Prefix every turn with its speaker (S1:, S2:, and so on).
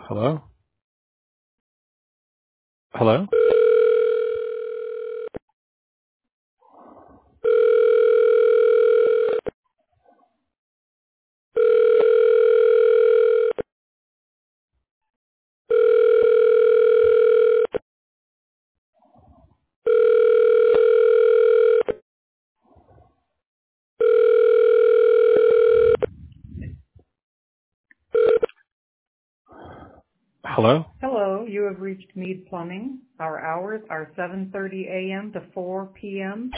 S1: Hello? Hello? Hello?
S2: Hello, you have reached Mead Plumbing. Our hours are 7:30 a.m. to 4 p.m.